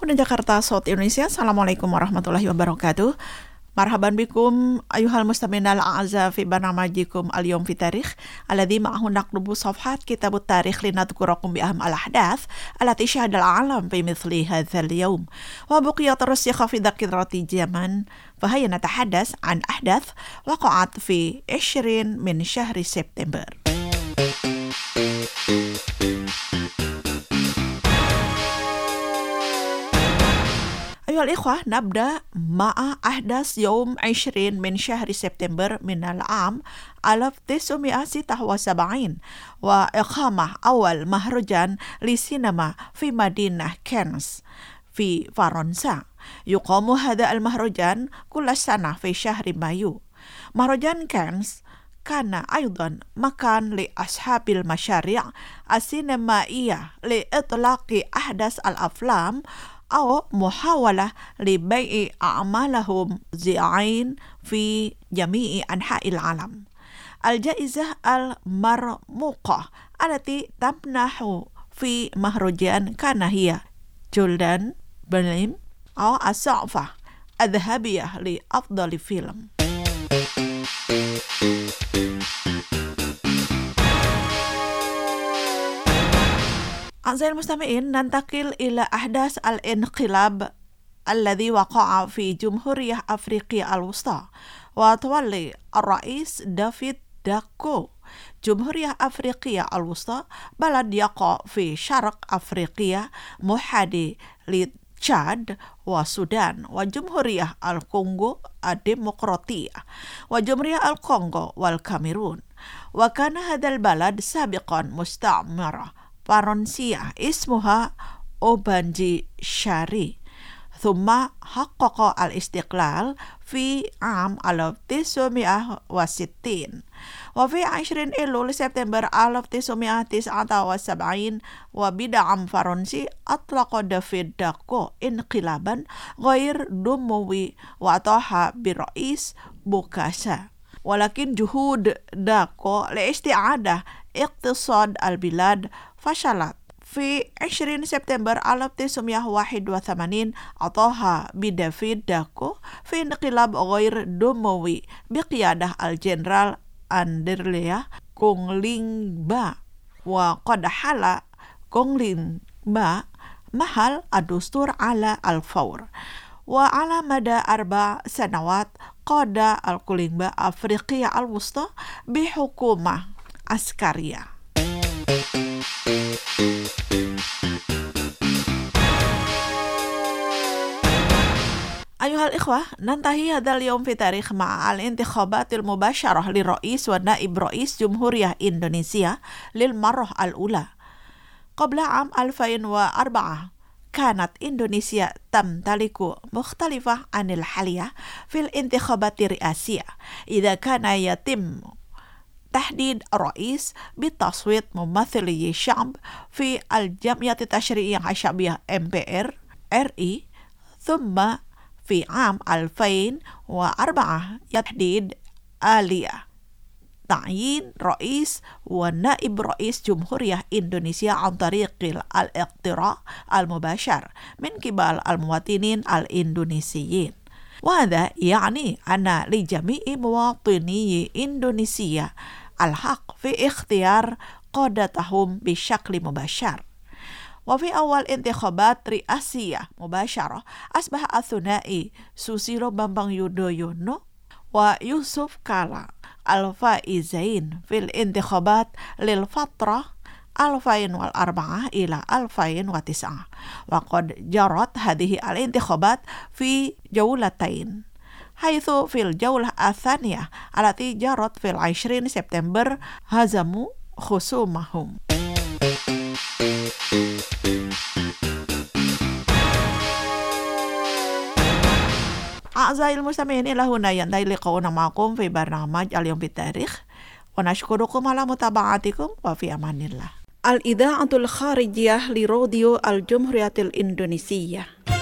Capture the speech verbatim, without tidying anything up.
pendengar Jakarta South Indonesia, Assalamualaikum warahmatullahi wabarakatuh. Marhaban bikum ayuhal mustaminal a'za fi barnamajikum al-yawm fi tarikh alladhi ma'ahu naqlubu safhat kitabut tarikh linadhkurakum bi aham al-ahdath allati syahadal alam fi mithli hadzal yawm wa buqiyat rasikha fi dhakrati zaman fa hayya natahaddas an ahdath waqa'at fi ishrin min syahri September. أيها الإخوة نبدأ مع أحداث يوم عشرين من شهر سبتمبر من العام ألف وتسعمائة وستة وسبعين وإقامة أول مهرجان للسينما في مدينة كانز في فرنسا. يقام هذا المهرجان كل سنة في شهر مايو. مهرجان كانز كان أيضا مكان لأصحاب المشاريع السينمائية لإطلاق أحداث الأفلام أو محاولة لبيع أعمالهم زعين في جميع أنحاء العالم. الجائزة المرموقة التي تمنح في مهرجان كان هي جولدن بليم أو الصعفة الذهبية لأفضل فيلم. أعزائي المستمعين، ننتقل إلى أحداث الانقلاب الذي وقع في جمهورية أفريقيا الوسطى وتولي الرئيس دافيد داكو. جمهورية أفريقيا الوسطى بلد يقع في شرق أفريقيا محاذي لتشاد والسودان وجمهورية الكونغو الديمقراطية وجمهورية الكونغو والكاميرون. وكان هذا البلد سابقا مستعمرة فرنسية اسمها أوبانجي شاري، ثم حقق الاستقلال في عام ألف وتسعمائة وستين. وفي عشرين أيلول سبتمبر ألف وتسعمائة وتسعة وسبعين وبدعم فرنسي أطلق دافيد داكو انقلابا غير دموي وأطاح برئيس بوكاسا. ولكن جهود داكو لاستعادة اقتصاد البلاد فشلت. في عشرين سبتمبر ألف وتسعمائة وواحد وثمانين أطاح بدافيد داكو في انقلاب غير دموي بقيادة الجنرال أندرليا كونغلينغبا، وقد حل كونغلينغبا محل الدستور على الفور. وعلى مدى أربع سنوات قاد الكولينغبا أفريقيا الوسطى بحكومة عسكرية. أيها الإخوة، ننتهي هذا اليوم في تاريخ مع الانتخابات المباشرة لرئيس ونائب رئيس جمهورية إندونيسيا للمرة الأولى. قبل عام ألفين وأربعة كانت إندونيسيا تمتلك مختلفة عن الحالية في الانتخابات الرئاسية. إذا كان يتم تحديد رئيس بتصويت ممثلي الشعب في الجمعية التشريعية الشعبية إم بي آر إر إي، ثم في عام ألفين وأربعة يتحديد آلية تعيين رئيس ونائب رئيس جمهورية إندونيسيا عن طريق الاقتراع المباشر من قبل المواطنين الإندونيسيين. وهذا يعني أن لجميع مواطني إندونيسيا الحق في اختيار قادتهم بشكل مباشر. وفي أول انتخابات رئاسية مباشرة أصبح الثنائي سوسيلو بامبانغ يودويونو ويوسف كالا الفائزين في الانتخابات للفترة ألفين وأربعة إلى ألفين وتسعة. وقد جرت هذه الانتخابات في جولتين، حيث في الجولة الثانية التي جرت في العشرين سبتمبر هزموا خصومهم. أعزائي المستمعين، إلى هنا ينتهي لقاؤنا معكم في برنامج اليوم في التاريخ، ونشكركم على متابعتكم وفي أمان الله. الإذاعة الخارجية لراديو الجمهورية الإندونيسية.